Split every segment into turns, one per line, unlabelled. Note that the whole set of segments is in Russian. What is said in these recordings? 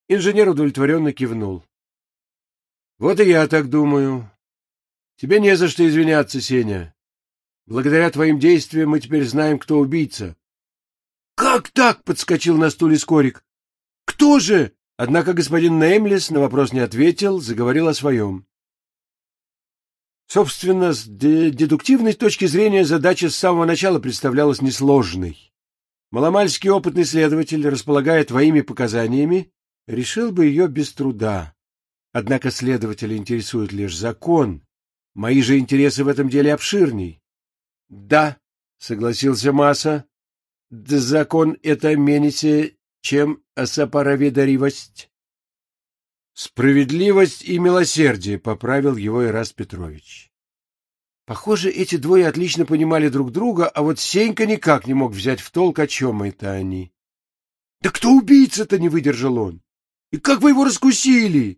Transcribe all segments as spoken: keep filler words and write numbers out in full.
Инженер удовлетворенно кивнул. — Вот и я так думаю. Тебе не за что извиняться, Сеня. Благодаря твоим действиям мы теперь знаем, кто убийца. — Как так? — подскочил на стуле Скорик. — Кто же? Однако господин Неймлес на вопрос не ответил, заговорил о своем. Собственно, с дедуктивной точки зрения задача с самого начала представлялась несложной. Маломальский опытный следователь, располагая твоими показаниями, решил бы ее без труда. Однако следователя интересует лишь закон. Мои же интересы в этом деле обширней. — Да, — согласился Маса, — да закон — это меньше, чем справедливость. — Справедливость и милосердие, — поправил его Ираст Петрович. Похоже, эти двое отлично понимали друг друга, а вот Сенька никак не мог взять в толк, о чем это они. — Да кто убийца-то, — не выдержал он? — И как вы его раскусили?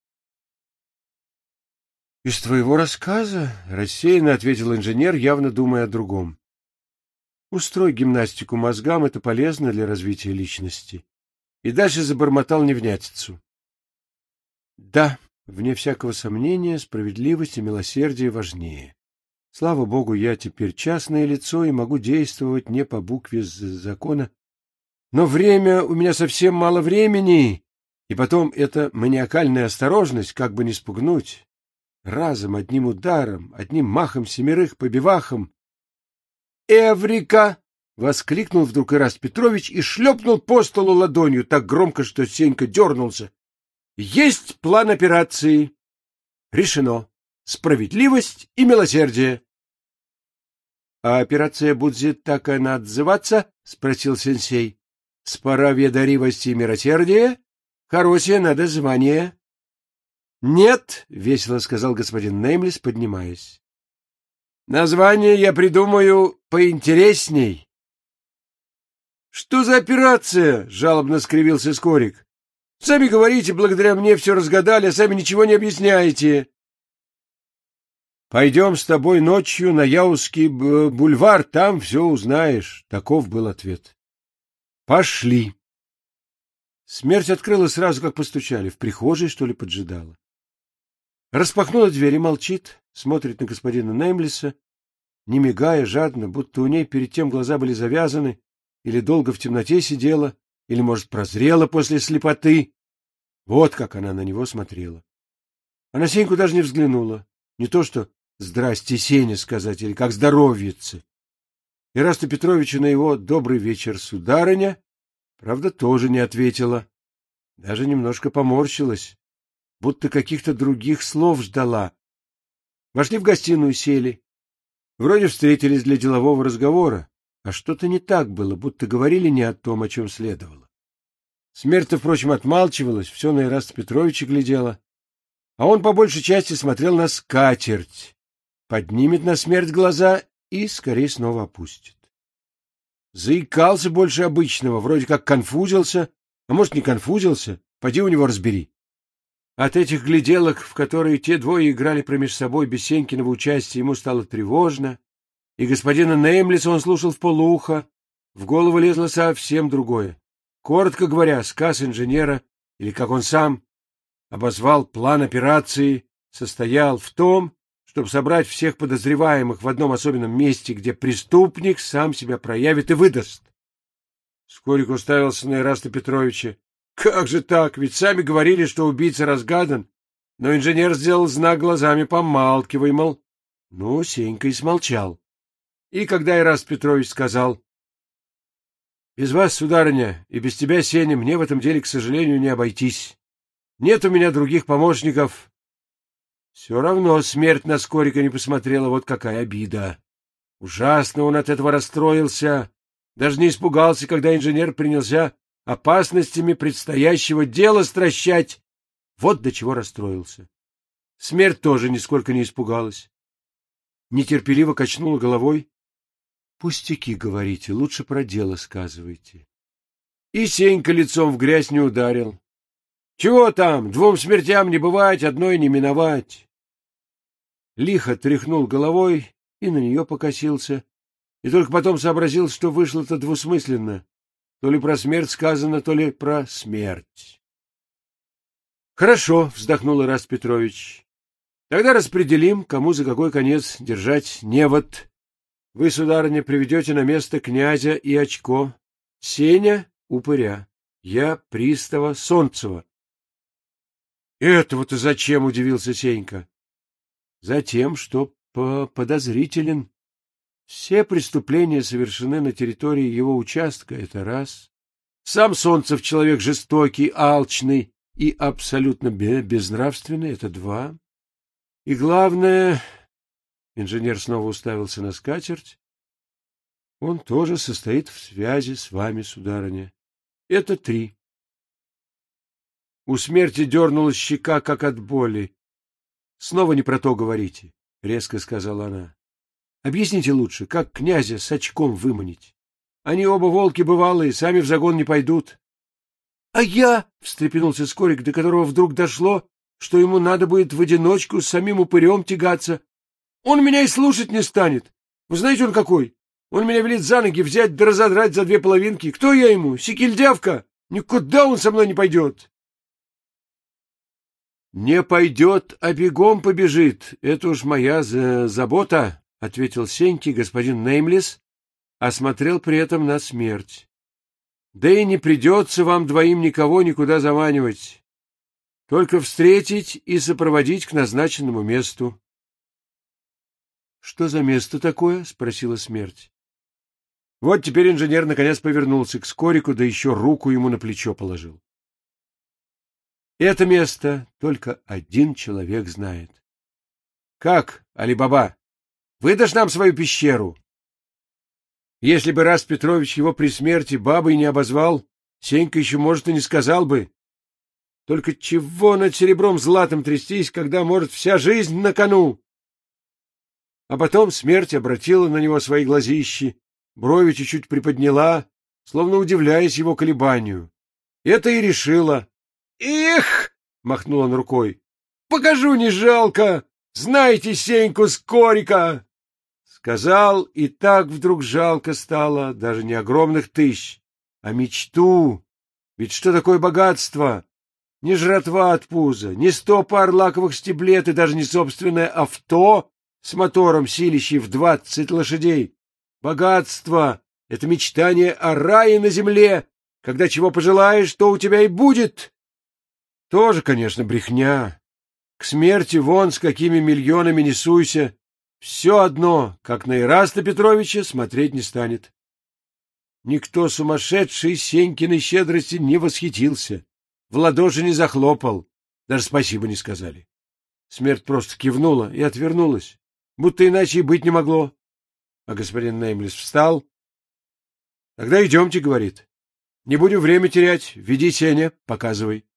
— Из твоего рассказа, — рассеянно ответил инженер, явно думая о другом. — Устрой гимнастику мозгам, это полезно для развития личности. И дальше забормотал невнятицу. Да, вне всякого сомнения, справедливость и милосердие важнее. Слава богу, я теперь частное лицо и могу действовать не по букве закона. Но время, у меня совсем мало времени, и потом эта маниакальная осторожность, как бы не спугнуть. Разом, одним ударом, одним махом семерых по бивахам. «Эврика!» — воскликнул вдруг Ираст Петрович и шлепнул по столу ладонью так громко, что Сенька дернулся. «Есть план операции. Решено. Справедливость и милосердие». — А операция будет так и называться? — спросил сенсей. — Справедливость и милосердие? Хорошее надо звание. — Нет, — весело сказал господин Неймлес, поднимаясь. — Название я придумаю поинтересней. — Что за операция? — жалобно скривился Скорик. — Сами говорите, благодаря мне все разгадали, а сами ничего не объясняете. Пойдем с тобой ночью на Яузский бульвар, там все узнаешь. Таков был ответ. Пошли. Смерть открыла сразу, как постучали. В прихожей, что ли, поджидала. Распахнула дверь и молчит, смотрит на господина Неймлеса, не мигая, жадно, будто у ней перед тем глаза были завязаны, или долго в темноте сидела, или, может, прозрела после слепоты. Вот как она на него смотрела. А на Сеньку даже не взглянула. Не то что «Здрасте, Сеня» сказать, или «Как здоровьице». Ирасту Петровичу на его «Добрый вечер, сударыня», правда, тоже не ответила. Даже немножко поморщилась, будто каких-то других слов ждала. Вошли в гостиную, сели. Вроде встретились для делового разговора, а что-то не так было, будто говорили не о том, о чем следовало. Смерть-то, впрочем, отмалчивалась, все на Ираста Петровича глядела. А он по большей части смотрел на скатерть, поднимет на смерть глаза и скорее снова опустит. Заикался больше обычного, вроде как конфузился, а может, не конфузился, поди у него разбери. От этих гляделок, в которые те двое играли промеж собой без Сенькиного участия, ему стало тревожно, и господина Неймлеса он слушал вполуха, в голову лезло совсем другое. Коротко говоря, сказ инженера, или как он сам обозвал план операции, состоял в том, чтобы собрать всех подозреваемых в одном особенном месте, где преступник сам себя проявит и выдаст. Скорик уставился на Ираста Петровича. Как же так? Ведь сами говорили, что убийца разгадан. Но инженер сделал знак глазами, помалкивай, мол. Ну, Сенька и смолчал. И когда Ираст Петрович сказал: — Без вас, сударыня, и без тебя, Сеня, мне в этом деле, к сожалению, не обойтись. Нет у меня других помощников. Все равно смерть на Скорика не посмотрела, вот какая обида. Ужасно он от этого расстроился. Даже не испугался, когда инженер принялся опасностями предстоящего дела стращать. Вот до чего расстроился. Смерть тоже нисколько не испугалась. Нетерпеливо качнула головой. — Пустяки, говорите, лучше про дело сказывайте. И Сенька лицом в грязь не ударил. Чего там, двум смертям не бывать, одной не миновать. Лихо тряхнул головой и на нее покосился, и только потом сообразил, что вышло-то двусмысленно. То ли про смерть сказано, то ли про смерть. — Хорошо, — вздохнул Ираст Петрович. — Тогда распределим, кому за какой конец держать невод. Вы, сударыня, приведете на место князя и очко, Сеня — упыря, я — пристава Солнцева. — Этого-то зачем? — удивился Сенька. — Затем, что подозрителен. Все преступления совершены на территории его участка, это раз. Сам Солнцев человек жестокий, алчный и абсолютно безнравственный, это два. И главное, инженер снова уставился на скатерть, он тоже состоит в связи с вами, сударыня. Это три. У смерти дернулась щека, как от боли. — Снова не про то говорите, — резко сказала она. — Объясните лучше, как князя с очком выманить? Они оба волки бывалые, сами в загон не пойдут. — А я, — встрепенулся Скорик, до которого вдруг дошло, что ему надо будет в одиночку с самим упырем тягаться. Он меня и слушать не станет. Вы знаете, он какой? Он меня велит за ноги взять да разодрать за две половинки. Кто я ему? Секельдявка? Никуда он со мной не пойдет. — Не пойдет, а бегом побежит. Это уж моя забота, — ответил Сеньке господин Неймлес, осмотрел при этом на смерть. — Да и не придется вам двоим никого никуда заманивать. Только встретить и сопроводить к назначенному месту. — Что за место такое? — спросила смерть. Вот теперь инженер наконец повернулся к Скорику, да еще руку ему на плечо положил. Это место только один человек знает. — Как, Али-Баба, выдашь нам свою пещеру? Если бы Ираст Петрович его при смерти бабой не обозвал, Сенька еще, может, и не сказал бы. Только чего над серебром златом трястись, когда, может, вся жизнь на кону? А потом смерть обратила на него свои глазищи, брови чуть-чуть приподняла, словно удивляясь его колебанию. Это и решила. «Эх!» — махнул он рукой. «Покажу, не жалко! Знаете Сеньку Скорика!» Сказал, и так вдруг жалко стало, даже не огромных тысяч, а мечту. Ведь что такое богатство? Не жратва от пуза, не сто пар лаковых стеблет и даже не собственное авто с мотором, силищей в двадцать лошадей. Богатство — это мечтание о рае на земле, когда чего пожелаешь, то у тебя и будет. Тоже, конечно, брехня. К смерти вон с какими миллионами не суйся. Все одно, как на Ираста Петровича, смотреть не станет. Никто сумасшедший Сенькиной щедрости не восхитился, в ладоши не захлопал, даже спасибо не сказали. Смерть просто кивнула и отвернулась, будто иначе и быть не могло. А господин Неймлес встал. — Тогда идемте, — говорит. — Не будем время терять. Веди, Сеня, показывай.